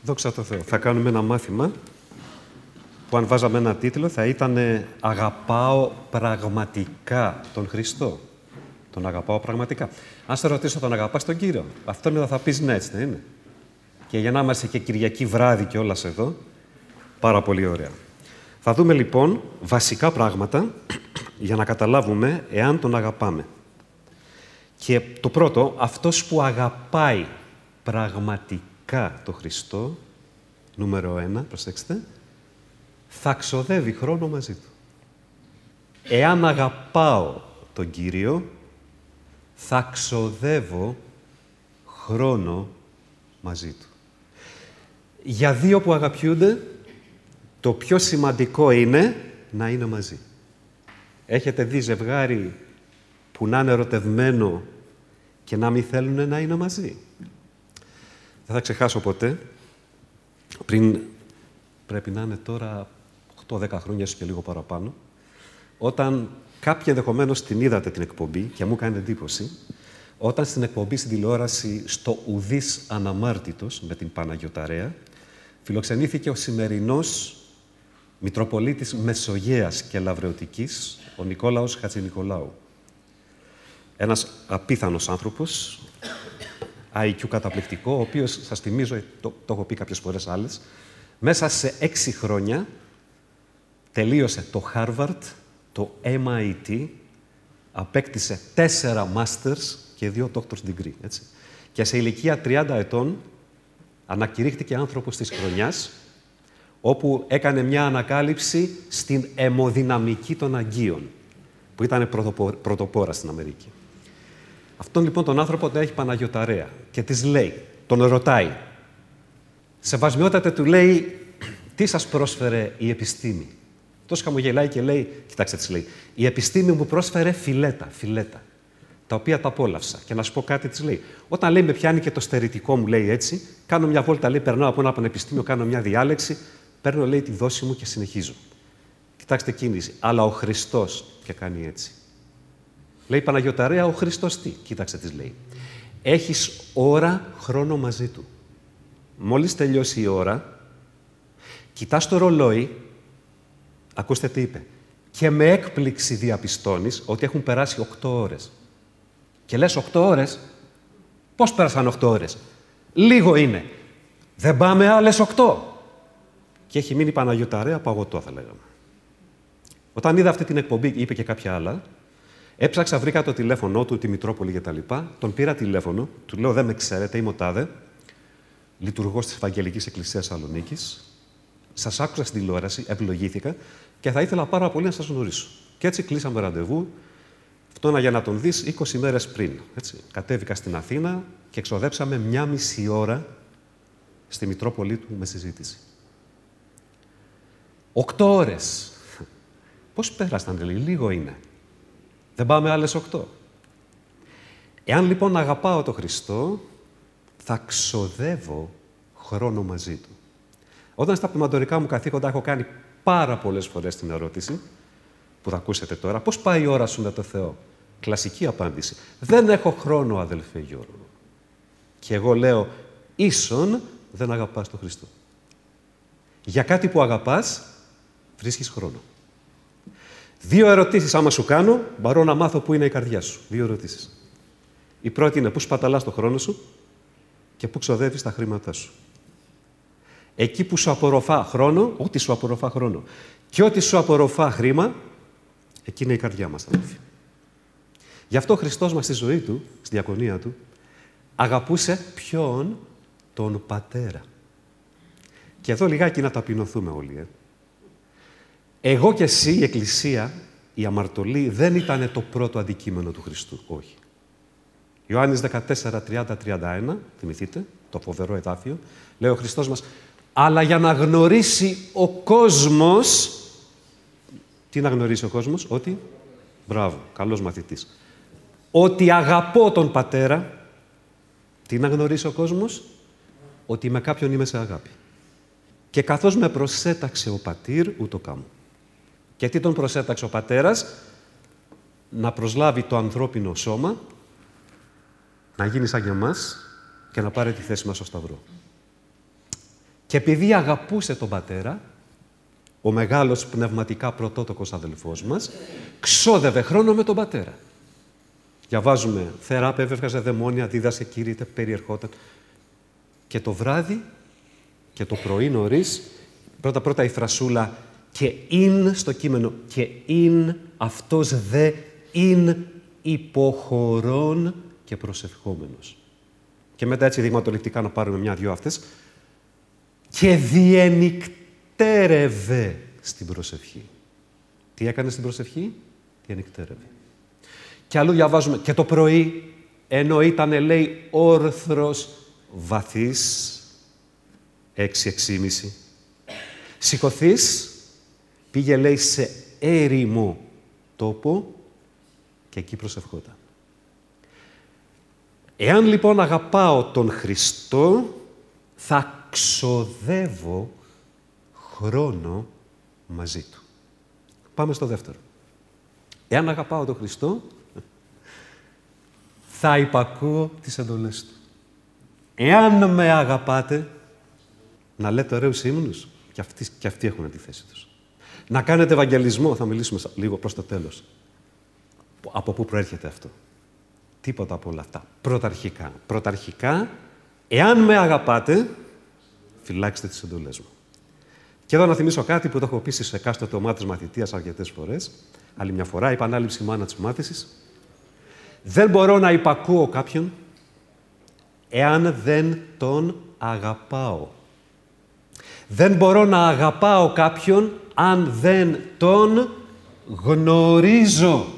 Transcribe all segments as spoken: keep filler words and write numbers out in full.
Δόξα τω Θεώ. Θα κάνουμε ένα μάθημα που αν βάζαμε ένα τίτλο θα ήταν «Αγαπάω πραγματικά τον Χριστό». Τον αγαπάω πραγματικά. Αν σε ρωτήσω τον αγαπάς τον Κύριο, αυτόν εδώ θα πεις ναι, έτσι δεν είναι? Και για να είμαστε και Κυριακή βράδυ κιόλας εδώ, πάρα πολύ ωραία. Θα δούμε λοιπόν βασικά πράγματα για να καταλάβουμε εάν τον αγαπάμε. Και το πρώτο, αυτός που αγαπάει πραγματικά τον Χριστό, νούμερο ένα, προσέξτε, θα ξοδεύει χρόνο μαζί του. Εάν αγαπάω τον Κύριο, θα ξοδεύω χρόνο μαζί του. Για δύο που αγαπιούνται, το πιο σημαντικό είναι να είναι μαζί. Έχετε δει ζευγάρι που να είναι ερωτευμένο και να μην θέλουν να είναι μαζί? Δεν θα ξεχάσω ποτέ, πριν πρέπει να είναι τώρα οκτώ δέκα χρόνια, ίσως και λίγο παραπάνω, όταν κάποιοι ενδεχομένως την είδατε την εκπομπή και μου έκανε εντύπωση, όταν στην εκπομπή στην τηλεόραση στο Ουδής Αναμάρτητος με την Παναγιωταρέα φιλοξενήθηκε ο σημερινός Μητροπολίτης Μεσογείας και Λαβρεωτικής, ο Νικόλαος Χατζηνικολάου. Ένας απίθανος άνθρωπος, άι κιου καταπληκτικό, ο οποίος, σας θυμίζω, το, το έχω πει κάποιες φορές άλλες, μέσα σε έξι χρόνια τελείωσε το Harvard, το εμ άι τι, απέκτησε τέσσερα masters και δύο doctor's degree, έτσι. Και σε ηλικία τριάντα ετών ανακηρύχθηκε άνθρωπος της χρονιάς, όπου έκανε μια ανακάλυψη στην αιμοδυναμική των Αγγείων, που ήταν πρωτοπόρα στην Αμερική. Αυτόν λοιπόν τον άνθρωπο τον έχει Παναγιωταρέα και της λέει, τον ρωτάει, σεβασμιότατε, του λέει, τι σας πρόσφερε η επιστήμη? Τόσο χαμογελάει και λέει, κοιτάξτε, της λέει, η επιστήμη μου πρόσφερε φιλέτα, φιλέτα, τα οποία τα απόλαυσα. Και να σου πω κάτι, της λέει, όταν λέει με πιάνει και το στερητικό μου, λέει έτσι, κάνω μια βόλτα, λέει, περνάω από ένα πανεπιστήμιο, κάνω μια διάλεξη, παίρνω, λέει, τη δόση μου και συνεχίζω. Κοιτάξτε κίνηση, αλλά ο Χριστός, και κάνει έτσι. Λέει Παναγιωταρέα, ο Χριστός τι? Κοίταξε, της λέει. Έχεις ώρα χρόνο μαζί του. Μόλις τελειώσει η ώρα, κοιτάς το ρολόι, ακούστε τι είπε, και με έκπληξη διαπιστώνεις ότι έχουν περάσει οκτώ ώρες. Και λες οκτώ ώρες, πώς πέρασαν οκτώ ώρες? Λίγο είναι. Δεν πάμε άλλες οκτώ. Και έχει μείνει Παναγιωταρέα παγωτό, θα λέγαμε. Όταν είδα αυτή την εκπομπή, είπε και κάποια άλλα, έψαξα, βρήκα το τηλέφωνό του, τη Μητρόπολη και τα λοιπά, τον πήρα τηλέφωνο, του λέω, δεν με ξέρετε, είμαι ο τάδε, λειτουργός της Ευαγγελικής Εκκλησίας Σαλονίκης, σας άκουσα στην τηλεόραση, ευλογήθηκα και θα ήθελα πάρα πολύ να σας γνωρίσω. Και έτσι κλείσαμε ραντεβού, αυτό για να τον δεις είκοσι μέρες πριν. Έτσι. Κατέβηκα στην Αθήνα και εξοδέψαμε μια μισή ώρα στη Μητρόπολη του με συζήτηση. Οκτώ ώρες. Πώς πέρασαν, λέει, λίγο είναι. Δεν πάμε άλλες οκτώ. Εάν λοιπόν αγαπάω τον Χριστό, θα ξοδεύω χρόνο μαζί του. Όταν στα πνευματορικά μου καθήκοντα έχω κάνει πάρα πολλές φορές την ερώτηση, που θα ακούσετε τώρα, πώς πάει η ώρα σου με το Θεό? Κλασική απάντηση. Δεν έχω χρόνο, αδελφέ Γιώργο. Και εγώ λέω, ίσον δεν αγαπάς τον Χριστό. Για κάτι που αγαπάς, βρίσκεις χρόνο. Δύο ερωτήσεις άμα σου κάνω, μπορώ να μάθω πού είναι η καρδιά σου. Δύο ερωτήσεις. Η πρώτη είναι πού σπαταλάς το χρόνο σου και πού ξοδεύεις τα χρήματά σου. Εκεί που σου απορροφά χρόνο, ό,τι σου απορροφά χρόνο και ό,τι σου απορροφά χρήμα, εκεί είναι η καρδιά μας, αδελφοί. Γι' αυτό ο Χριστός μας στη ζωή του, στη διακονία του, αγαπούσε ποιον? Τον Πατέρα. Και εδώ λιγάκι να ταπεινωθούμε όλοι, ε. Εγώ και εσύ, η Εκκλησία, η αμαρτωλή, δεν ήταν το πρώτο αντικείμενο του Χριστού. Όχι. Ιωάννης δεκατέσσερα, τριάντα, τριάντα ένα, θυμηθείτε, το φοβερό εδάφιο, λέει ο Χριστός μας, αλλά για να γνωρίσει ο κόσμος, τι να γνωρίσει ο κόσμος? Ότι, μπράβο, καλός μαθητής, ότι αγαπώ τον Πατέρα. Τι να γνωρίσει ο κόσμος? Ότι με κάποιον είμαι σε αγάπη. Και καθώς με προσέταξε ο Πατήρ, ούτω κάμω. Και τι τον προσέταξε ο Πατέρας? Να προσλάβει το ανθρώπινο σώμα, να γίνει σαν και εμάς και να πάρει τη θέση μας στο Σταυρό. Και επειδή αγαπούσε τον πατέρα, ο μεγάλος πνευματικά πρωτότοκος αδελφός μας, ξόδευε χρόνο με τον πατέρα. Διαβάζουμε, θεράπευε, έβγαζε δαιμόνια, δίδασκε, κήρυτε, περιερχόταν. Και το βράδυ και το πρωί νωρίς, πρώτα-πρώτα η φρασούλα και «ειν» στο κείμενο, και «ειν» αυτός δε «ειν» υποχωρών και προσευχόμενος. Και μετά έτσι δειγματοληπτικά να πάρουμε μια-δυο αυτές. Και διενυκτέρευε στην προσευχή. Τι έκανε στην προσευχή? Διενυκτέρευε. Και αλλού διαβάζουμε και το πρωί, ενώ ήταν, λέει, όρθρος βαθύς, έξι εξήμιση, σηκωθείς, πήγε, λέει, σε έρημο τόπο και εκεί προσευχόταν. Εάν λοιπόν αγαπάω τον Χριστό, θα ξοδεύω χρόνο μαζί Του. Πάμε στο δεύτερο. Εάν αγαπάω τον Χριστό, θα υπακούω τις εντολές Του. Εάν με αγαπάτε, να λέτε ωραίους ύμνους, και αυτοί, και αυτοί έχουν τη θέση τους. Να κάνετε ευαγγελισμό, θα μιλήσουμε λίγο προς το τέλος. Από πού προέρχεται αυτό? Τίποτα από όλα αυτά. Πρωταρχικά. Πρωταρχικά, εάν με αγαπάτε, φυλάξτε τις εντολές μου. Και εδώ να θυμίσω κάτι που το έχω πει σε εκάστοτε ομάδες μαθητείας αρκετές φορές. Άλλη μια φορά, η επανάληψη μάνα της μάθησης. Δεν μπορώ να υπακούω κάποιον εάν δεν τον αγαπάω. Δεν μπορώ να αγαπάω κάποιον αν δεν τον γνωρίζω.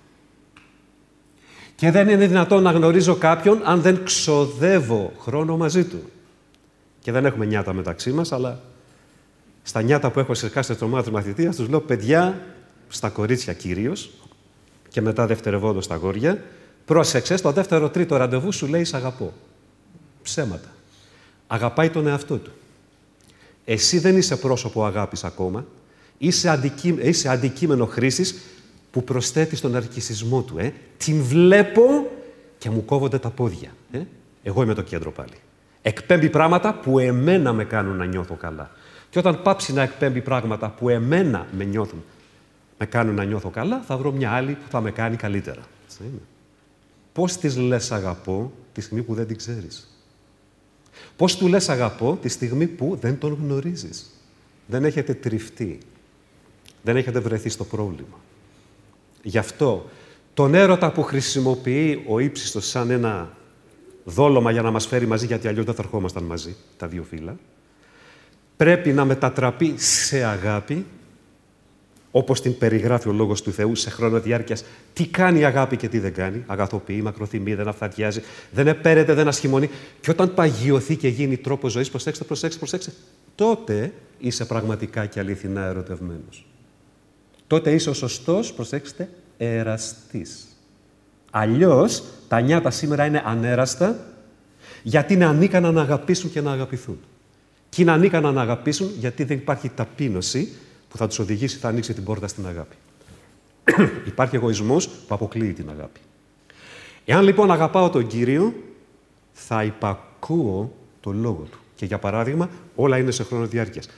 Και δεν είναι δυνατόν να γνωρίζω κάποιον αν δεν ξοδεύω χρόνο μαζί του. Και δεν έχουμε νιάτα μεταξύ μας, αλλά στα νιάτα που έχω σε κάθε ομάδες μαθητείας τους λέω, παιδιά, στα κορίτσια κυρίως, και μετά δευτερευόντως στα αγόρια, πρόσεξε, στο δεύτερο τρίτο ραντεβού σου λέει «Σ' αγαπώ». Ψέματα. Αγαπάει τον εαυτό του. Εσύ δεν είσαι πρόσωπο αγάπης ακόμα, είσαι, αντικεί... είσαι αντικείμενο χρήσης που προσθέτει στον αρκισισμό του. Ε. Την βλέπω και μου κόβονται τα πόδια. Ε. Εγώ είμαι το κέντρο πάλι. Εκπέμπει πράγματα που εμένα με κάνουν να νιώθω καλά. Και όταν πάψει να εκπέμπει πράγματα που εμένα με, νιώθουν, με κάνουν να νιώθω καλά, θα βρω μια άλλη που θα με κάνει καλύτερα. Έτσι είναι. Πώς της λες αγαπώ τη στιγμή που δεν την ξέρεις? Πώς του λες αγαπώ τη στιγμή που δεν τον γνωρίζεις? Δεν έχετε τριφτεί. Δεν έχετε βρεθεί στο πρόβλημα. Γι' αυτό τον έρωτα που χρησιμοποιεί ο ύψιστος σαν ένα δόλωμα για να μας φέρει μαζί, γιατί αλλιώς δεν θα ερχόμασταν μαζί, τα δύο φύλλα, πρέπει να μετατραπεί σε αγάπη, όπως την περιγράφει ο Λόγος του Θεού σε χρόνο διάρκειας. Τι κάνει η αγάπη και τι δεν κάνει? Αγαθοποιεί, μακροθυμεί, δεν αυθαδειάζει, δεν επέρεται, δεν ασχημονεί. Και όταν παγιωθεί και γίνει τρόπο ζωής, προσέξτε, προσέξτε, προσέξτε, τότε είσαι πραγματικά και αληθινά ερωτευμένος. Τότε είσαι ο σωστός, προσέξτε, εραστής. Αλλιώς, τα νιάτα σήμερα είναι ανέραστα, γιατί είναι ανίκανα να αγαπήσουν και να αγαπηθούν. Και είναι ανίκανα να αγαπήσουν, γιατί δεν υπάρχει ταπείνωση που θα τους οδηγήσει, θα ανοίξει την πόρτα στην αγάπη. Υπάρχει εγωισμός που αποκλείει την αγάπη. Εάν λοιπόν αγαπάω τον Κύριο, θα υπακούω το Λόγο Του. Και για παράδειγμα, όλα είναι σε χρόνο διάρκειας.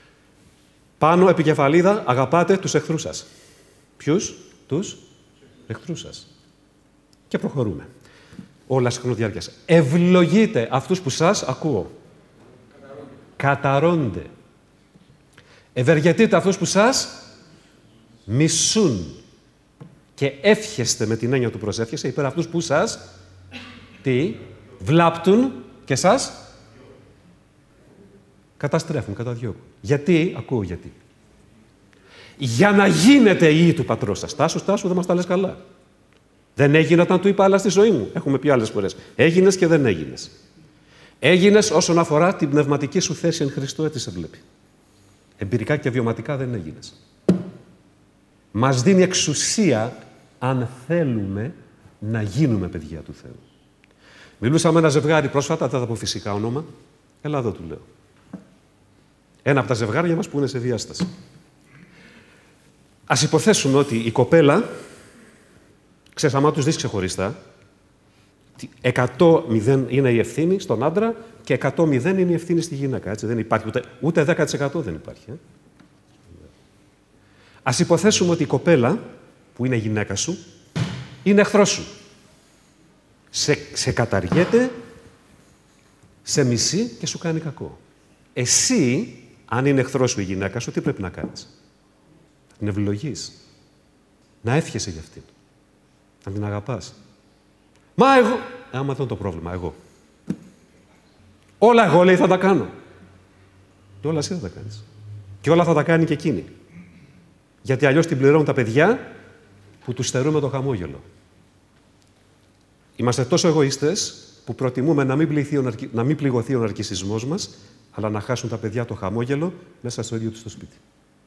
Πάνω, επικεφαλίδα, αγαπάτε τους εχθρούς σας. Ποιους? Τους εχθρούς σας. Και προχωρούμε. Όλα σε χρόνο διάρκειας. Ευλογείτε αυτούς που σας, ακούω, καταρώνται. Ευεργετείτε αυτούς που σας μισούν. Και εύχεστε με την έννοια του προσεύχεστε υπέρ αυτούς που σας τι, βλάπτουν και σας καταστρέφουν, καταδιώκουν. Γιατί, ακούω γιατί. Για να γίνετε οι του πατρός σας. Τάσου, Τάσου, δεν μας τα λες καλά. Δεν έγινε όταν του είπα άλλα στη ζωή μου. Έχουμε πει άλλες φορές. Έγινες και δεν έγινες. Έγινες όσον αφορά την πνευματική σου θέση εν Χριστώ, έτσι σε βλέπει. Εμπειρικά και βιωματικά δεν έγινες. Μας δίνει εξουσία αν θέλουμε να γίνουμε παιδιά του Θεού. Μιλούσα με ένα ζευγάρι πρόσφατα, δεν θα πω φυσικά όνομα. Έλα εδώ, του λέω. Ένα από τα ζευγάρια μας που είναι σε διάσταση. Ας υποθέσουμε ότι η κοπέλα, ξέρεις, άμα τους δεις ξεχωριστά, εκατό μηδέν είναι η ευθύνη στον άντρα και εκατό μηδέν είναι η ευθύνη στη γυναίκα. Έτσι. Δεν υπάρχει ούτε, ούτε δέκα τοις εκατό δεν υπάρχει. Ε. Ας υποθέσουμε ότι η κοπέλα, που είναι γυναίκα σου, είναι εχθρός σου. Σε, σε καταργέται, σε μισεί και σου κάνει κακό. Εσύ, αν είναι εχθρός σου η γυναίκα σου, τι πρέπει να κάνεις? Να την ευλογείς. Να εύχεσαι για αυτήν. Να την αγαπάς. Μα εγώ... Άμα αυτό είναι το πρόβλημα, εγώ. Όλα εγώ, λέει, θα τα κάνω. Και όλα εσύ θα τα κάνεις. Και όλα θα τα κάνει και εκείνη. Γιατί αλλιώς την πληρώνουν τα παιδιά που τους στερούμε το χαμόγελο. Είμαστε τόσο εγωιστές που προτιμούμε να μην, πληθεί ο ναρκι... να μην πληγωθεί ο ναρκισσισμός μας, αλλά να χάσουν τα παιδιά το χαμόγελο μέσα στο ίδιο τους το σπίτι.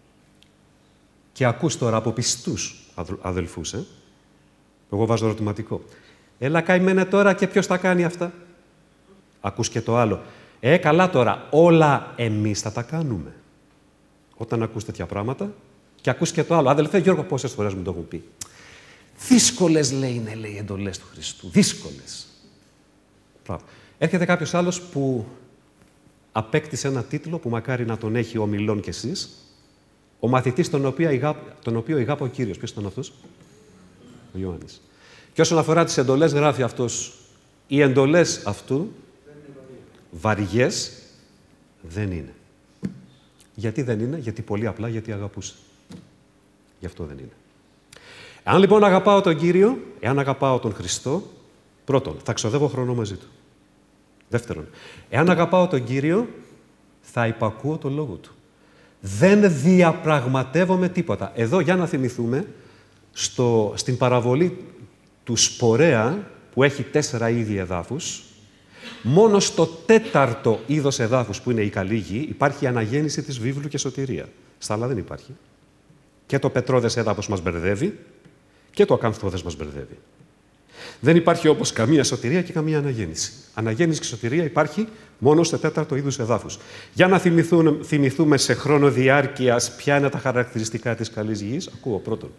Και ακούς τώρα από πιστούς αδελφούς, ε? Εγώ βάζω ερωτηματικό. Έλα καημένε τώρα και ποιος τα κάνει αυτά? Ακούς και το άλλο. Ε, καλά τώρα, όλα εμείς θα τα κάνουμε. Όταν ακούς τέτοια πράγματα και ακούς και το άλλο. Αδελφέ Γιώργο, πόσες φορές μου το έχουν πει. Δύσκολες, λέει, είναι, λέει, οι εντολές του Χριστού. Δύσκολες. Πράγμα. Έρχεται κάποιος άλλος που απέκτησε ένα τίτλο που μακάρι να τον έχει ομιλών κι εσείς. Ο μαθητής τον οποίο ηγάπη, τον οποίο ηγάπη ο Κύριος. Ποιος ήταν αυτός? Ο Ιωάννης. Και όσον αφορά τις εντολές, γράφει αυτός, οι εντολές αυτού βαριές δεν είναι. Γιατί δεν είναι? Γιατί πολύ απλά, γιατί αγαπούσε. Γι' αυτό δεν είναι. Αν λοιπόν αγαπάω τον Κύριο, εάν αγαπάω τον Χριστό, πρώτον, θα ξοδεύω χρόνο μαζί Του. Δεύτερον, εάν αγαπάω τον Κύριο, θα υπακούω το Λόγο Του. Δεν διαπραγματεύομαι τίποτα. Εδώ, για να θυμηθούμε, στο, στην παραβολή του σπορέα, που έχει τέσσερα είδη εδάφους, μόνο στο τέταρτο είδος εδάφους, που είναι η καλή γη, υπάρχει η αναγέννηση της βίβλου και σωτηρία. Στα άλλα δεν υπάρχει. Και το πετρώδες έδαφος μας μπερδεύει και το ακανθώδες μας μπερδεύει. Δεν υπάρχει όπως καμία σωτηρία και καμία αναγέννηση. Αναγέννηση και σωτηρία υπάρχει μόνο στο τέταρτο είδους εδάφους. Για να θυμηθούμε, θυμηθούμε σε χρόνο διάρκειας ποια είναι τα χαρακτηριστικά της καλής γης. Ακούω πρώτον.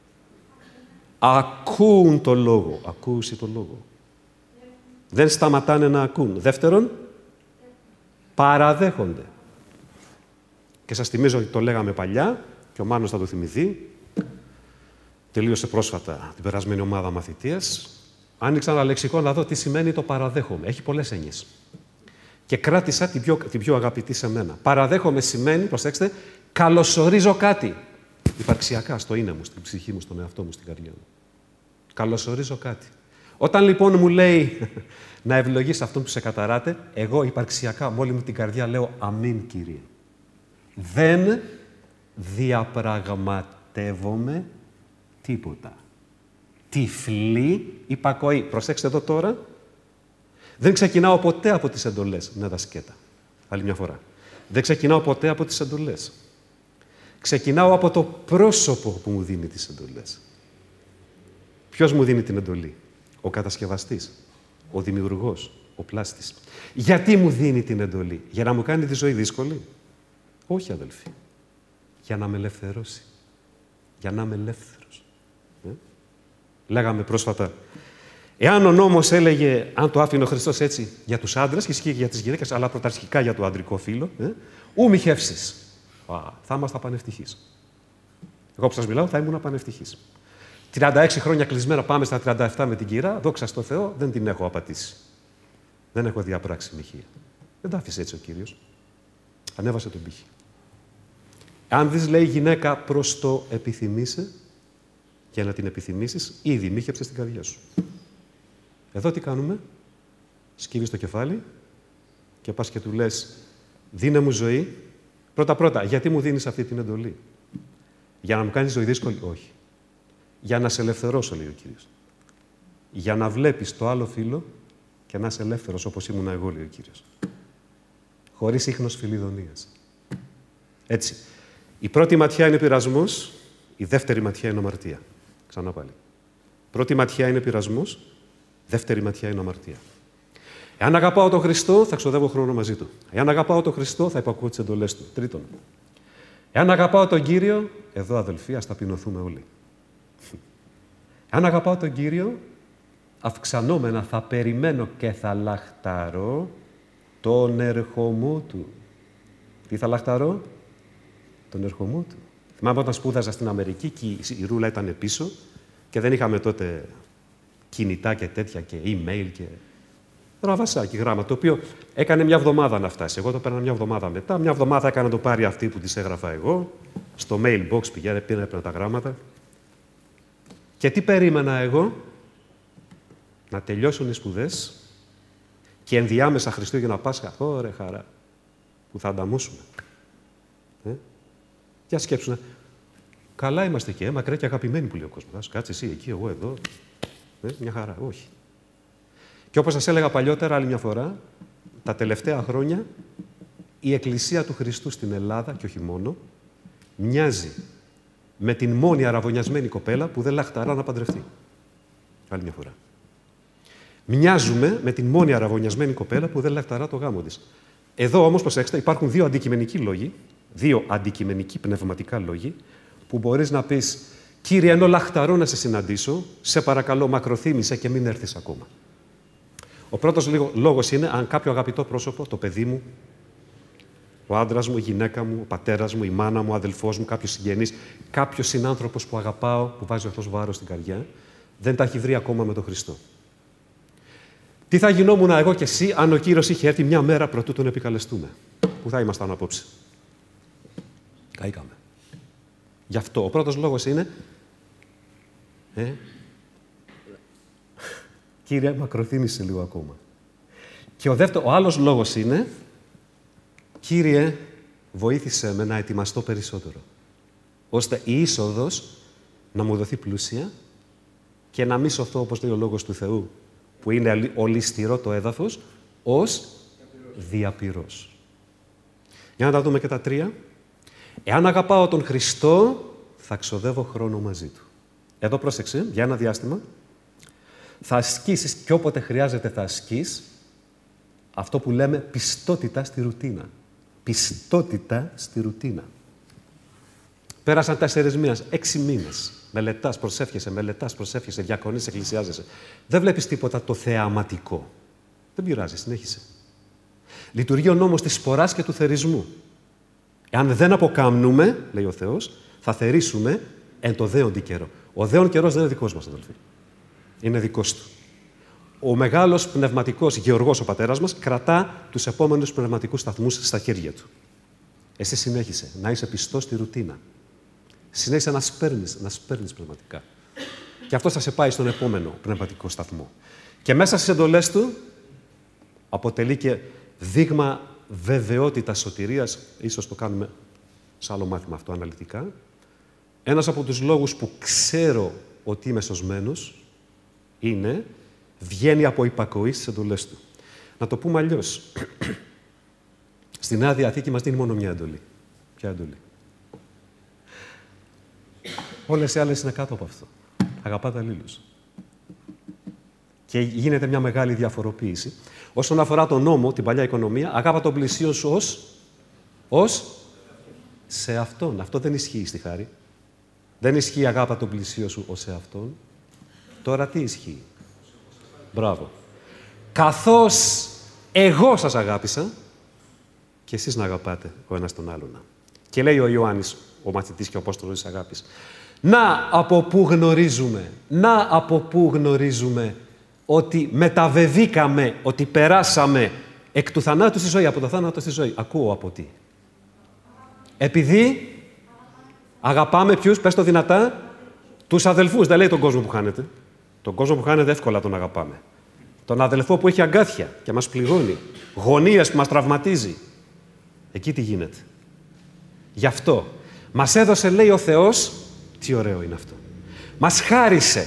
Ακούν το λόγο. Ακούσει το λόγο. Δεν σταματάνε να ακούν. Δεύτερον, παραδέχονται. Και σας θυμίζω ότι το λέγαμε παλιά και ο Μάνος θα το θυμηθεί. Τελείωσε πρόσφατα την περασμένη ομάδα μαθητείας. Άνοιξα ένα λεξικό να δω τι σημαίνει το παραδέχομαι. Έχει πολλές έννοιες. Και κράτησα την πιο, την πιο αγαπητή σε μένα. Παραδέχομαι σημαίνει, προσέξτε, καλωσορίζω κάτι. Υπαρξιακά, στο είναι μου, στην ψυχή μου, στον εαυτό μου, στην καρδιά μου. Καλωσορίζω κάτι. Όταν λοιπόν μου λέει να ευλογείς αυτόν που σε καταράτε, εγώ υπαρξιακά, με όλη μου την καρδιά λέω αμήν, Κύριε. Δεν διαπραγματεύομαι τίποτα. Τυφλή υπακοή. Προσέξτε εδώ τώρα. Δεν ξεκινάω ποτέ από τις εντολές. Ναι, τα σκέτα. Άλλη μια φορά. Δεν ξεκινάω ποτέ από τις εντολές. Ξεκινάω από το πρόσωπο που μου δίνει τις εντολές. Ποιος μου δίνει την εντολή? Ο κατασκευαστής, ο δημιουργός, ο πλάστης. Γιατί μου δίνει την εντολή? Για να μου κάνει τη ζωή δύσκολη? Όχι, αδελφοί. Για να με ελευθερώσει. Για να είμαι ελεύθερος. Ε? Λέγαμε πρόσφατα, εάν ο νόμος έλεγε, αν το άφηνε ο Χριστός έτσι για τους άντρες, και ισχύει και για τις γυναίκες, αλλά πρωταρχικά για το αντρικό φύλο, ε? ου μη χεύσεις. Α, θα ήμασταν πανευτυχείς. Εγώ που σας μιλάω θα ήμουν πανευτυχής. τριάντα έξι χρόνια κλεισμένα, πάμε στα τριάντα επτά με την κυρά, δόξα στο Θεό, δεν την έχω απατήσει. Δεν έχω διαπράξει μοιχεία. Δεν τα άφησε έτσι ο Κύριος. Ανέβασε τον πύχη. Αν δεις, λέει, γυναίκα, προς το επιθυμείσαι, για να την επιθυμήσεις, ήδη μύχεψε στην καρδιά σου. Εδώ τι κάνουμε? Σκύβεις το κεφάλι και πας και του λες, δίνε μου ζωή. Πρώτα-πρώτα, γιατί μου δίνεις αυτή την εντολή? Για να μου κάνεις ζωή δύσκολη? Όχι. Για να σε ελευθερώσω, λέει ο Κύριος. Για να βλέπεις το άλλο φύλο και να είσαι ελεύθερος όπως ήμουν εγώ, λέει ο Κύριος. Χωρίς ίχνος φιλιδονίας. Έτσι. Η πρώτη ματιά είναι πειρασμός, η δεύτερη ματιά είναι αμαρτία. Ξανά πάλι. Πρώτη ματιά είναι πειρασμός, δεύτερη ματιά είναι αμαρτία. Εάν αγαπάω τον Χριστό, θα ξοδεύω χρόνο μαζί Του. Εάν αγαπάω τον Χριστό, θα υπακούω τις εντολές Του. Τρίτον. Εάν αγαπάω τον Κύριο, εδώ αδελφοί, ας ταπεινωθούμε όλοι. Εάν αγαπάω τον Κύριο, αυξανόμενα θα περιμένω και θα λαχταρώ τον ερχομό του. Τι θα λαχταρώ? Τον ερχομό του. Θυμάμαι όταν σπούδαζα στην Αμερική και η ρούλα ήταν πίσω και δεν είχαμε τότε κινητά και τέτοια και email και ραβασάκι γράμμα, το οποίο έκανε μια εβδομάδα να φτάσει. Εγώ το παίρνα μια εβδομάδα μετά. Μια εβδομάδα έκανε να το πάρει αυτή που της έγραφα εγώ. Στο mailbox πηγαίνε, πήρα, έπαιρνα τα γράμματα. Και τι περίμενα εγώ? Να τελειώσουν οι σπουδές και ενδιάμεσα Χριστούγεννα Πάσχα, ωρε χαρά, που θα ανταμώσουμε. Ε? Για σκέψου, καλά είμαστε και μακριά και αγαπημένοι που λέει ο κόσμος. Κάτσε εσύ εκεί, εγώ εδώ. Ε? Μια χαρά, όχι. Και όπως σας έλεγα παλιότερα, άλλη μια φορά, τα τελευταία χρόνια η Εκκλησία του Χριστού στην Ελλάδα, και όχι μόνο, μοιάζει με την μόνη αραβωνιασμένη κοπέλα που δεν λαχταρά να παντρευτεί. Άλλη μια φορά. Μοιάζουμε με την μόνη αραβωνιασμένη κοπέλα που δεν λαχταρά το γάμο της. Εδώ όμως, προσέξτε, υπάρχουν δύο αντικειμενικοί λόγοι, δύο αντικειμενικοί πνευματικά λόγοι, που μπορείς να πεις, Κύριε, ενώ λαχταρώ να σε συναντήσω, σε παρακαλώ μακροθύμησε και μην έρθεις ακόμα. Ο πρώτος λόγος είναι αν κάποιο αγαπητό πρόσωπο, το παιδί μου, ο άντρας μου, η γυναίκα μου, ο πατέρας μου, η μάνα μου, ο αδελφός μου, κάποιος συγγενής, κάποιος συνάνθρωπος που αγαπάω, που βάζει αυτός βάρος στην καρδιά, δεν τα έχει βρει ακόμα με τον Χριστό. Τι θα γινόμουν εγώ και εσύ αν ο Κύριος είχε έρθει μια μέρα πρωτού τον επικαλεστούμε? Πού θα ήμασταν απόψε? Καήκαμε. Γι' αυτό ο πρώτος λόγος είναι ε, Κύριε, μακροθύμησε λίγο ακόμα. Και ο, δεύτερο, ο άλλος λόγος είναι Κύριε, βοήθησε με να ετοιμαστώ περισσότερο, ώστε η είσοδος να μου δοθεί πλούσια και να μη σωθώ, όπως λέει ο Λόγος του Θεού, που είναι ολισθηρό το έδαφος, ως διαπυρός. Για να τα δούμε και τα τρία. Εάν αγαπάω τον Χριστό, θα ξοδεύω χρόνο μαζί Του. Εδώ πρόσεξε, για ένα διάστημα, θα ασκήσεις και όποτε χρειάζεται θα ασκείς αυτό που λέμε πιστότητα στη ρουτίνα. Πιστότητα στη ρουτίνα. Πέρασαν τέσσερις μήνες, έξι μήνες. Μελετάς, προσεύχεσαι, μελετάς, προσεύχεσαι, διακονείς, εκκλησιάζεσαι. Δεν βλέπεις τίποτα το θεαματικό. Δεν πειράζει, συνέχισε. Λειτουργεί ο νόμος της σποράς και του θερισμού. Εάν δεν αποκάμνουμε, λέει ο Θεός, θα θερήσουμε εν το δέοντι καιρό. Ο δέον καιρός δεν είναι δικός μας, αδελφοί. Είναι δικός Του. Ο μεγάλος πνευματικός Γεωργός, ο πατέρας μας, κρατά τους επόμενους πνευματικούς σταθμούς στα χέρια Του. Εσύ συνέχισε να είσαι πιστός στη ρουτίνα. Συνέχισε να σπέρνεις, να σπέρνεις πνευματικά. Και αυτό θα σε πάει στον επόμενο πνευματικό σταθμό. Και μέσα στις εντολές Του αποτελεί και δείγμα βεβαιότητας σωτηρίας. Ίσως το κάνουμε σε άλλο μάθημα αυτό αναλυτικά. Ένας από τους λόγους που ξέρω ότι είμαι σωσμένος είναι βγαίνει από υπακοή στις εντολές Του. Να το πούμε αλλιώς. Στη Νέα Διαθήκη μας δίνει μόνο μια εντολή. Ποια εντολή? Όλες οι άλλες είναι κάτω από αυτό. Αγαπάτε αλλήλους. Και γίνεται μια μεγάλη διαφοροποίηση. Όσον αφορά τον νόμο, την παλιά οικονομία, αγάπα τον πλησίον σου ως, ως σε αυτόν. Αυτό δεν ισχύει στη χάρη. Δεν ισχύει αγάπα τον πλησίον σου ως σε αυτόν. Τώρα τι ισχύει? Μπράβο. Καθώς εγώ σας αγάπησα, και εσείς να αγαπάτε ο ένας τον άλλον. Και λέει ο Ιωάννης, ο μαθητής και ο Απόστολος της αγάπης, να από πού γνωρίζουμε, να από πού γνωρίζουμε ότι μεταβεβήκαμε, ότι περάσαμε εκ του θανάτου στη ζωή, από το θάνατο στη ζωή. Ακούω από τι? Επειδή αγαπάμε ποιους? Πες το δυνατά. Τους αδελφούς. Δεν λέει τον κόσμο που χάνεται. Τον κόσμο που χάνεται εύκολα τον αγαπάμε. Τον αδελφό που έχει αγκάθια και μας πληγώνει. Γωνίες που μας τραυματίζει. Εκεί τι γίνεται? Γι' αυτό μας έδωσε, λέει ο Θεός, τι ωραίο είναι αυτό. Μας χάρισε.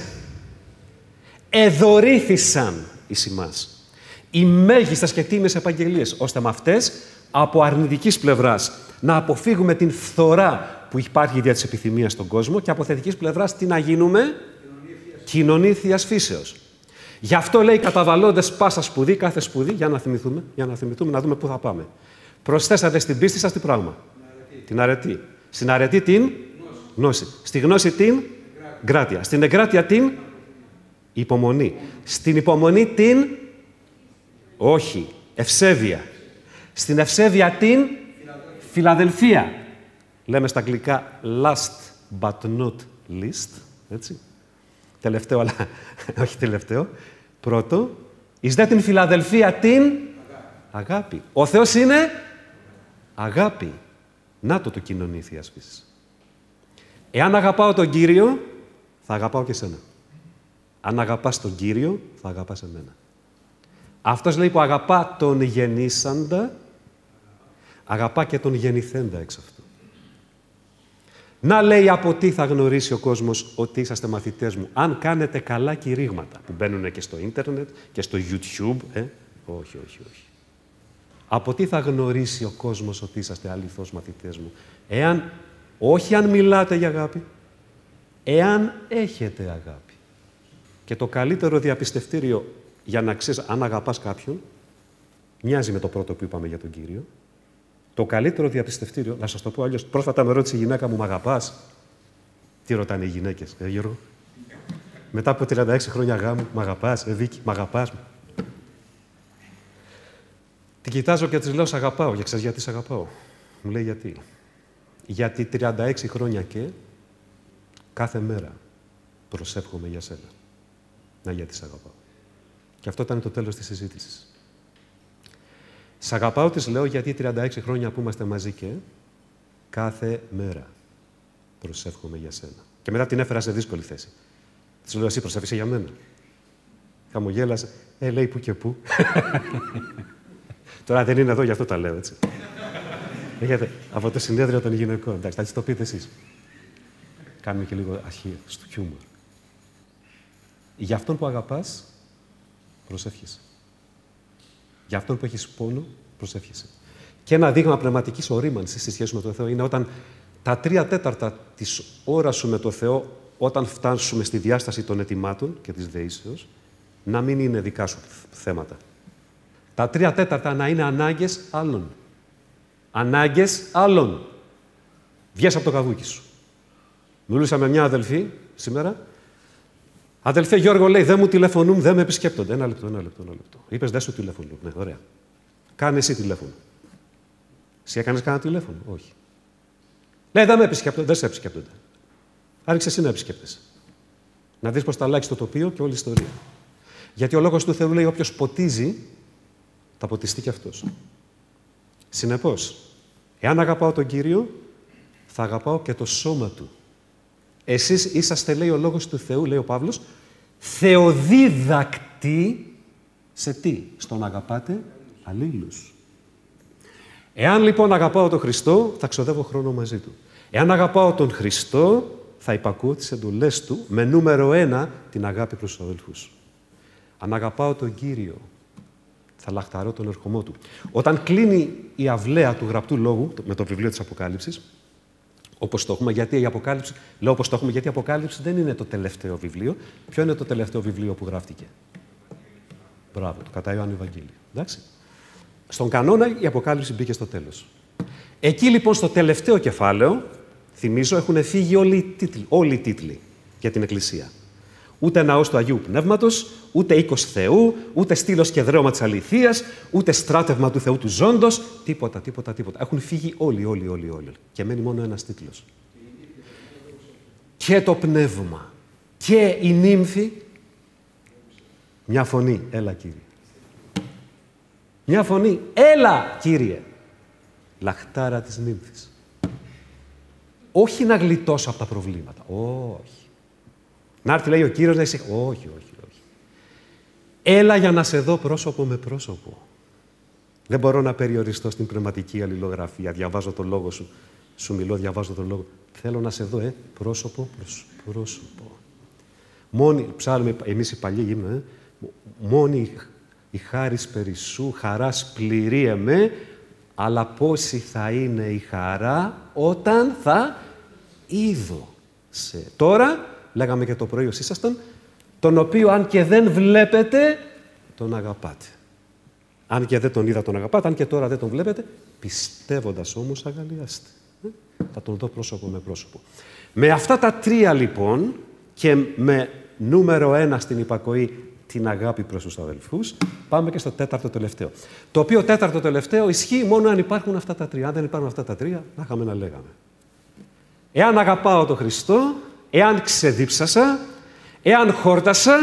Εδωρήθησαν εις ημάς οι μέγιστες και τίμιες επαγγελίες, ώστε με αυτές από αρνητικής πλευράς να αποφύγουμε την φθορά που υπάρχει δια της επιθυμίας στον κόσμο και από θετικής πλευράς τι να γίνουμε? Κοινωνία θείας φύσεως. Γι' αυτό λέει καταβαλλόντες πάσα σπουδή, κάθε σπουδή, για να θυμηθούμε, για να θυμηθούμε, να δούμε πού θα πάμε. Προσθέσατε στην πίστη σας τι πράγμα? Αρετή. Την αρετή. Στην αρετή την γνώση. γνώση. Στη γνώση την εγκράτεια. Στην εγκράτεια την Υπομονή. Στην υπομονή την... Όχι. Ευσέβεια. Στην ευσέβεια την... Φιλαδελφία. Λέμε στα αγγλικά last but not least. Έτσι. Τελευταίο, αλλά όχι τελευταίο. Πρώτο. Εις δε την Φιλαδελφία την... Αγάπη. αγάπη. Ο Θεός είναι... Αγάπη. Να το το κοινωνεί η Θείας Φύσης. Εάν αγαπάω τον Κύριο, θα αγαπάω και σένα. Αν αγαπάς τον Κύριο, θα αγαπάς εμένα. Αυτός λέει που αγαπά τον γεννήσαντα, αγαπά και τον γεννηθέντα εξ αυτού. Να λέει από τι θα γνωρίσει ο κόσμος ότι είσαστε μαθητές μου. Αν κάνετε καλά κηρύγματα που μπαίνουν και στο ίντερνετ και στο YouTube. Ε? Όχι, όχι, όχι. Από τι θα γνωρίσει ο κόσμος ότι είσαστε αληθώς μαθητές μου. Εάν, όχι αν μιλάτε για αγάπη, εάν έχετε αγάπη. Και το καλύτερο διαπιστευτήριο για να ξέρεις αν αγαπάς κάποιον, μοιάζει με το πρώτο που είπαμε για τον Κύριο. Το καλύτερο διαπιστευτήριο, να σας το πω αλλιώς, πρόσφατα με ρώτησε η γυναίκα μου, μ' αγαπάς? Τι ρωτάνε οι γυναίκες, ε, Γιώργο? Μετά από τριάντα έξι χρόνια γάμου, μ' αγαπάς, ε, Βίκη, μ' αγαπάς? Την κοιτάζω και της λέω, σ' αγαπάω. Για ξέρεις γιατί σ' αγαπάω? Μου λέει γιατί. Γιατί τριάντα έξι χρόνια και κάθε μέρα προσεύχομαι για σένα. Να, γιατί σ' αγαπάω. Και αυτό ήταν το τέλος της συζήτησης. Σ' αγαπάω, της λέω, γιατί τριάντα έξι χρόνια που είμαστε μαζί και κάθε μέρα προσεύχομαι για σένα. Και μετά την έφερα σε δύσκολη θέση. Της λέω, εσύ προσεύχεσαι για μένα? Χαμογέλασε. Ε, λέει, που και που. Τώρα δεν είναι εδώ, γι' αυτό τα λέω, έτσι. Έχετε από το συνέδριο των γυναικών. Εντάξει, θα της το πείτε εσείς. Κάνουμε και λίγο αρχείο στο χιούμορ. Για αυτόν που αγαπάς, προσεύχεσαι. Για αυτόν που έχεις πόνο, προσεύχεσαι. Και ένα δείγμα πνευματικής ορίμανσης στη σχέση με τον Θεό είναι όταν τα τρία τέταρτα της ώρας σου με τον Θεό, όταν φτάσουμε στη διάσταση των αιτημάτων και της δεήσεως, να μην είναι δικά σου θέματα. Τα τρία τέταρτα να είναι ανάγκες άλλων. Ανάγκες άλλων. Βγες από το καβούκι σου. Μιλούσα με μια αδελφή σήμερα. Αδελφέ Γιώργο, λέει, δεν μου τηλεφωνούν, δεν με επισκέπτονται. Ένα λεπτό, ένα λεπτό, ένα λεπτό. Είπες, δεν σου τηλεφωνούν. Ναι, ωραία. Κάνε εσύ τηλέφωνο. Εσύ έκανες κανένα τηλέφωνο? Όχι. Λέει, δεν με επισκέπτονται, δεν σε επισκέπτονται. Άρχισε εσύ να επισκέπτεσαι. Να δεις πώς θα αλλάξει το τοπίο και όλη η ιστορία. Γιατί ο λόγος του Θεού λέει, όποιος ποτίζει, θα ποτιστεί κι αυτός. Συνεπώς, εάν αγαπάω τον Κύριο, θα αγαπάω και το σώμα Του. Εσείς είσαστε, λέει ο λόγος του Θεού, λέει ο Παύλος, θεοδίδακτοι σε τι? Στο να αγαπάτε αλλήλους. Εάν λοιπόν αγαπάω τον Χριστό, θα ξοδεύω χρόνο μαζί Του. Εάν αγαπάω τον Χριστό, θα υπακούω τις εντολές Του με νούμερο ένα την αγάπη προς τους αδελφούς. Αν αγαπάω τον Κύριο, θα λαχταρώ τον ερχομό Του. Όταν κλείνει η αυλαία του γραπτού λόγου, με το βιβλίο της Αποκάλυψης, όπως το έχουμε, γιατί η Αποκάλυψη, λέω όπως το έχουμε, γιατί η Αποκάλυψη δεν είναι το τελευταίο βιβλίο. Ποιο είναι το τελευταίο βιβλίο που γράφτηκε? Μπράβο, το κατά Ιωάννη Ευαγγέλιο. Εντάξει. Στον κανόνα η Αποκάλυψη μπήκε στο τέλος. Εκεί λοιπόν στο τελευταίο κεφάλαιο, θυμίζω, έχουν φύγει όλοι οι τίτλοι, όλοι οι τίτλοι για την Εκκλησία. Ούτε ναός του Αγίου Πνεύματος, ούτε οίκος Θεού, ούτε στήλος και δρέωμα της αληθείας, ούτε στράτευμα του Θεού του ζώντος. Τίποτα, τίποτα, τίποτα. Έχουν φύγει όλοι, όλοι, όλοι, όλοι. Και μένει μόνο ένας τίτλος. Και το πνεύμα και η νύμφη. Μια φωνή. Έλα, Κύριε. Μια φωνή. Έλα, Κύριε. Λαχτάρα της νύμφης. Όχι να γλιτώσω από τα προβλήματα. Όχι. Να έρθει, λέει ο Κύριος, να είσαι... Όχι, όχι, όχι. Έλα για να σε δω πρόσωπο με πρόσωπο. Δεν μπορώ να περιοριστώ στην πνευματική αλληλογραφία. Διαβάζω το λόγο σου. Σου μιλώ, διαβάζω το λόγο. Θέλω να σε δω, ε, πρόσωπο προς πρόσωπο. Μόνη, ψάλουμε, εμείς οι παλιοί γύμνο, ε, μόνη η χάρις περισσού, χαράς πληρεί εμέ, αλλά πόση θα είναι η χαρά όταν θα είδω σε. Τώρα, λέγαμε και το πρωί όσοι ήσασταν, τον οποίο αν και δεν βλέπετε, τον αγαπάτε. Αν και δεν τον είδα, τον αγαπάτε. Αν και τώρα δεν τον βλέπετε, πιστεύοντας όμως αγαλιάστε. Θα τον δω πρόσωπο με πρόσωπο. Με αυτά τα τρία λοιπόν και με νούμερο ένα στην υπακοή την αγάπη προς τους αδελφούς. Πάμε και στο τέταρτο τελευταίο. Το οποίο τέταρτο τελευταίο ισχύει μόνο αν υπάρχουν αυτά τα τρία. Αν δεν υπάρχουν αυτά τα τρία, να είχαμε να λέγαμε. Εάν αγαπάω τον Χριστό, εάν ξεδίψασα, εάν χόρτασα,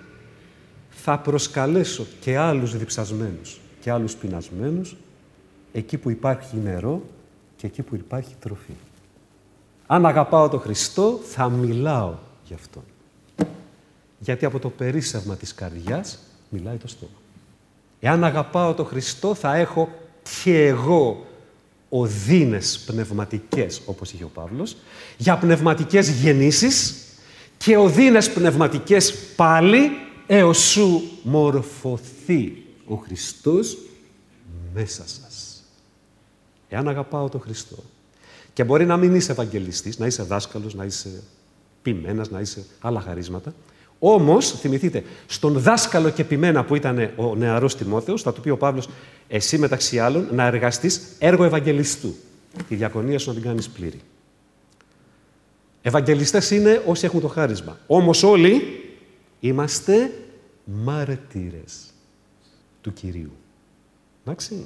θα προσκαλέσω και άλλους διψασμένους και άλλους πεινασμένους εκεί που υπάρχει νερό και εκεί που υπάρχει τροφή. Αν αγαπάω τον Χριστό, θα μιλάω γι' Αυτόν. Γιατί από το περίσσευμα της καρδιάς μιλάει το στόμα. Εάν αγαπάω τον Χριστό, θα έχω και εγώ οδύνες πνευματικές, όπως είχε ο Παύλος, για πνευματικές γεννήσεις και οδύνες πνευματικές πάλι, έως σου μορφωθεί ο Χριστός μέσα σας. Εάν αγαπάω τον Χριστό, και μπορεί να μην είσαι ευαγγελιστής, να είσαι δάσκαλος, να είσαι ποιμένας, να είσαι άλλα χαρίσματα, όμως, θυμηθείτε, στον δάσκαλο και ποιμένα που ήταν ο νεαρός Τιμόθεος, θα του πει ο Παύλος, εσύ μεταξύ άλλων να εργαστείς έργο ευαγγελιστού. Τη διακονία σου να την κάνεις πλήρη. Ευαγγελιστές είναι όσοι έχουν το χάρισμα. Όμως όλοι είμαστε μάρτυρες του Κυρίου. Εντάξει.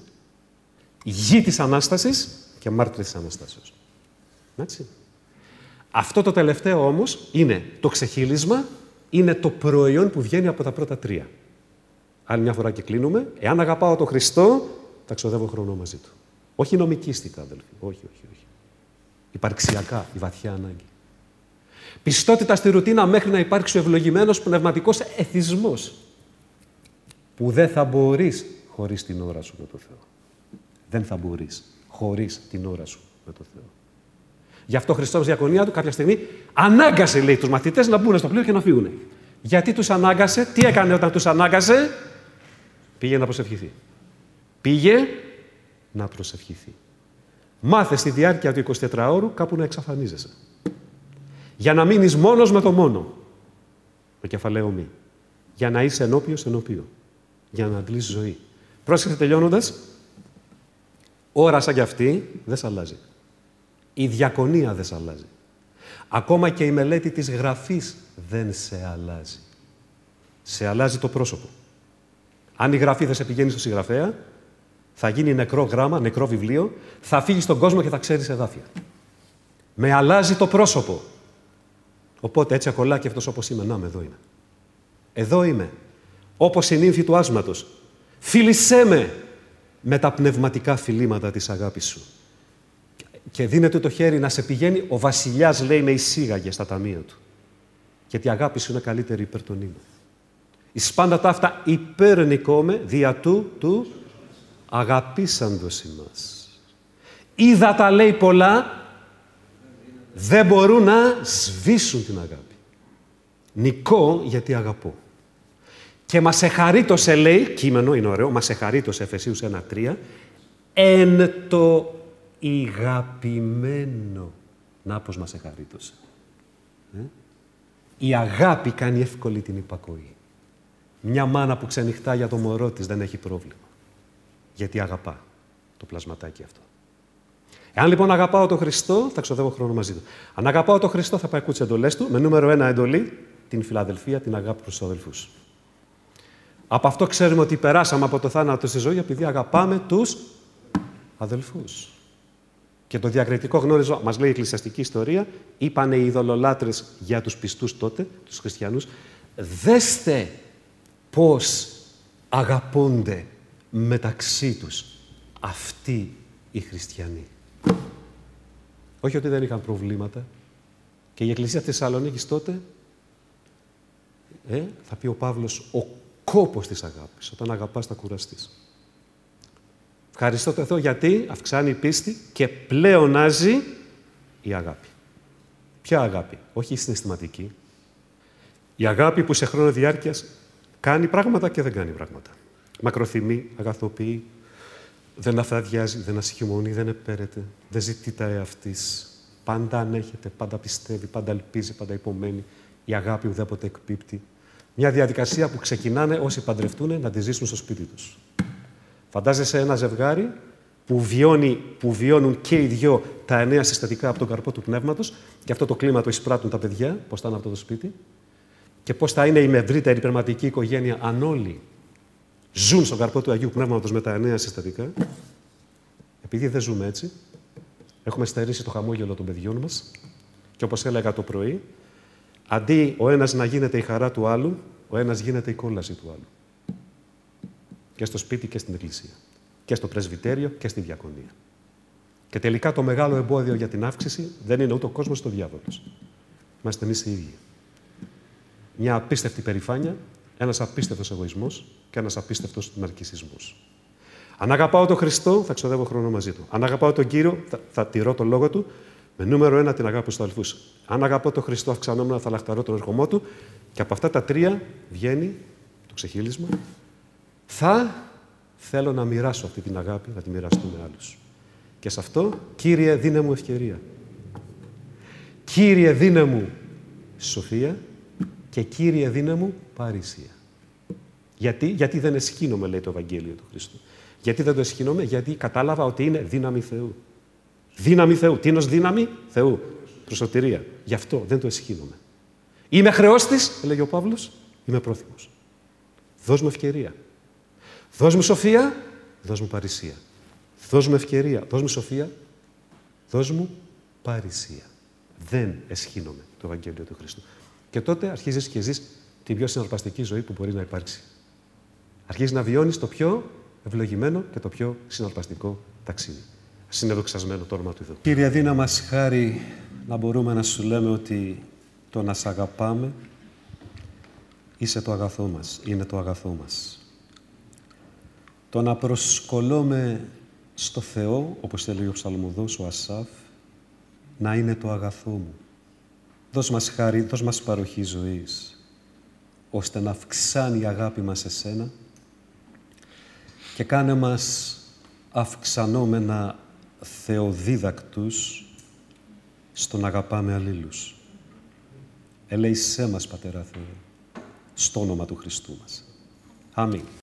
Γη της Ανάστασης και μάρτυρες της Αναστάσεως. Εντάξει. Αυτό το τελευταίο όμως είναι το ξεχύλισμα, είναι το προϊόν που βγαίνει από τα πρώτα τρία. Άλλη μια φορά και κλείνουμε. Εάν αγαπάω τον Χριστό, θα ξοδεύω χρόνο μαζί Του. Όχι νομικίστικα, αδελφοί. Όχι, όχι, όχι. Υπαρξιακά, η βαθιά ανάγκη. Πιστότητα στη ρουτίνα μέχρι να υπάρξει ο ευλογημένος πνευματικός εθισμός. Που δεν θα μπορείς χωρίς την ώρα σου με το Θεό. Δεν θα μπορείς χωρίς την ώρα σου με το Θεό. Γι' αυτό ο Χριστός διακονία Του κάποια στιγμή ανάγκασε, λέει, τους μαθητές να μπουν στο πλοίο και να φύγουν. Γιατί τους ανάγκασε, τι έκανε όταν τους ανάγκασε? Πήγε να προσευχηθεί. Πήγε να προσευχηθεί. Μάθε στη διάρκεια του εικοσιτετράωρου κάπου να εξαφανίζεσαι. Για να μείνεις μόνος με το μόνο. Με κεφαλαίο μη. Για να είσαι ενώπιος ενώπιο. Για να αντλείς ζωή. Πρόσεχε τελειώνοντας. Ώρα σαν κι αυτή δεν σ' αλλάζει. Η διακονία δεν σ' αλλάζει. Ακόμα και η μελέτη της γραφής δεν σε αλλάζει. Σε αλλάζει το πρόσωπο. Αν η γραφή δεν σε πηγαίνει στο συγγραφέα, θα γίνει νεκρό γράμμα, νεκρό βιβλίο, θα φύγει στον κόσμο και θα ξέρεις εδάφια. Με αλλάζει το πρόσωπο. Οπότε έτσι ακολάκι αυτός όπως είμαι. Να με, εδώ είμαι. Εδώ είμαι. Όπως η νύμφη του άσματος. Φίλησέ με με τα πνευματικά φιλήματα της αγάπης σου. Και δίνεται το χέρι να σε πηγαίνει. Ο βασιλιάς, λέει, με εισήγαγε στα ταμεία του. Γιατί η αγάπη σου είναι καλύτερη υπέρ των ήμων. Εις πάντα τα αυτά υπερνικόμε δια του, του αγαπήσαντος ημάς. Είδα τα, λέει, πολλά, δεν μπορούν να σβήσουν την αγάπη. Νικώ γιατί αγαπώ. Και μας εχαρίτωσε, λέει, κείμενο είναι ωραίο, μας εχαρίτωσε, Εφεσίους ένα τρία, εν το ηγαπημένο. Να πως μας εχαρίτωσε. Ε? Η αγάπη κάνει εύκολη την υπακοή. Μια μάνα που ξενυχτά για το μωρό της δεν έχει πρόβλημα. Γιατί αγαπά το πλασματάκι αυτό. Εάν λοιπόν αγαπάω τον Χριστό, θα ξοδεύω χρόνο μαζί Του. Αν αγαπάω τον Χριστό, θα πάει ακούσει εντολές Του, με νούμερο ένα εντολή, την φιλαδελφία, την αγάπη προς τους αδελφούς. Από αυτό ξέρουμε ότι περάσαμε από το θάνατο στη ζωή, επειδή αγαπάμε τους αδελφούς. Και το διακριτικό γνώρισμα, μας λέει η εκκλησιαστική ιστορία, είπανε οι ειδωλολάτρες για τους πιστούς τότε, τους χριστιανούς, δέστε πώς αγαπώνται μεταξύ τους αυτοί οι χριστιανοί. Όχι ότι δεν είχαν προβλήματα. Και η Εκκλησία της Θεσσαλονίκης τότε, ε, θα πει ο Παύλος, ο κόπος της αγάπης. Όταν αγαπάς θα κουραστείς. Ευχαριστώ το Θεό γιατί αυξάνει η πίστη και πλεονάζει η αγάπη. Ποια αγάπη? Όχι η συναισθηματική. Η αγάπη που σε χρόνο διάρκειας κάνει πράγματα και δεν κάνει πράγματα. Μακροθυμεί, αγαθοποιεί, δεν αφραδιάζει, δεν ασχημονεί, δεν επέρεται, δεν ζητεί τα εαυτής. Πάντα ανέχεται, πάντα πιστεύει, πάντα ελπίζει, πάντα υπομένει. Η αγάπη ουδέποτε εκπίπτει. Μια διαδικασία που ξεκινάνε όσοι παντρευτούν να τη ζήσουν στο σπίτι τους. Φαντάζεσαι ένα ζευγάρι που, βιώνει, που βιώνουν και οι δυο τα εννέα συστατικά από τον καρπό του πνεύματος και αυτό το κλίμα το εισπράττουν τα παιδιά, πώς θα είναι αυτό το σπίτι. Και Και πώς θα είναι η ευρύτερη πνευματική οικογένεια αν όλοι ζουν στον καρπό του Αγίου Πνεύματος με τα εννέα συστατικά. Επειδή δεν ζούμε έτσι, έχουμε στερήσει το χαμόγελο των παιδιών μας και όπως έλεγα το πρωί, αντί ο ένας να γίνεται η χαρά του άλλου, ο ένας γίνεται η κόλαση του άλλου. Και στο σπίτι και στην εκκλησία. Και στο πρεσβυτέριο και στη διακονία. Και τελικά το μεγάλο εμπόδιο για την αύξηση δεν είναι ούτε ο κόσμος ούτε ο διάβολος. Είμαστε εμείς οι ίδιοι. Μια απίστευτη περηφάνεια, ένας απίστευτος εγωισμός και ένας απίστευτος ναρκισσισμός. Αν αγαπάω τον Χριστό, θα ξοδεύω χρόνο μαζί του. Αν αγαπάω τον Κύριο, θα, θα τηρώ τον λόγο του. Με νούμερο ένα την αγάπη στους αδελφούς. Αν αγαπώ τον Χριστό, αυξανόμενα θα λαχταρώ τον ερχομό του. Και από αυτά τα τρία βγαίνει το ξεχύλισμα. Θα θέλω να μοιράσω αυτή την αγάπη, να τη μοιραστώ με άλλους. Και σε αυτό, Κύριε, δίνε μου ευκαιρία. Κύριε, δίνε μου σοφία και Κύριε, δίνε μου παρησία. Γιατί, γιατί δεν εσχύνομαι, λέει το Ευαγγέλιο του Χριστού. Γιατί δεν το εσχύνομαι, γιατί κατάλαβα ότι είναι δύναμη Θεού. Δύναμη Θεού. Τι είναι ως δύναμη Θεού. Προσωτηρία. Γι' αυτό δεν το εσχύνομαι. Είμαι χρεώστης, έλεγε ο Παύλος, είμαι πρόθυμος. Δώσ' μου ευκαιρία. Δώσ' μου σοφία, δώσ' μου παρησία. Δώσ' μου ευκαιρία, δώσ' μου σοφία, δώσ' μου παρησία. Δεν εσχύνομαι το Ευαγγέλιο του Χριστού. Και τότε αρχίζεις και ζεις την πιο συναρπαστική ζωή που μπορεί να υπάρξει. Αρχίζεις να βιώνεις το πιο ευλογημένο και το πιο συναρπαστικό ταξίδι. Ας είναι δοξασμένο το όνομα του Θεού. Κύριε, δίνα μας χάρη να μπορούμε να σου λέμε ότι το να σ' αγαπάμε είσαι το αγαθό μας, είναι το αγαθό μας. Το να προσκολώμε στο Θεό, όπως έλεγε ο ψαλμοδός, ο Ασάφ, να είναι το αγαθό μου. Δώσ' μας χάρη, δώσ' μας παροχή ζωής, ώστε να αυξάνει η αγάπη μας σε σένα και κάνε μας αυξανόμενα θεοδίδακτους στο να αγαπάμε αλλήλους. Ελέησέ μας, Πατέρα Θεέ, στο όνομα του Χριστού μας. Αμήν.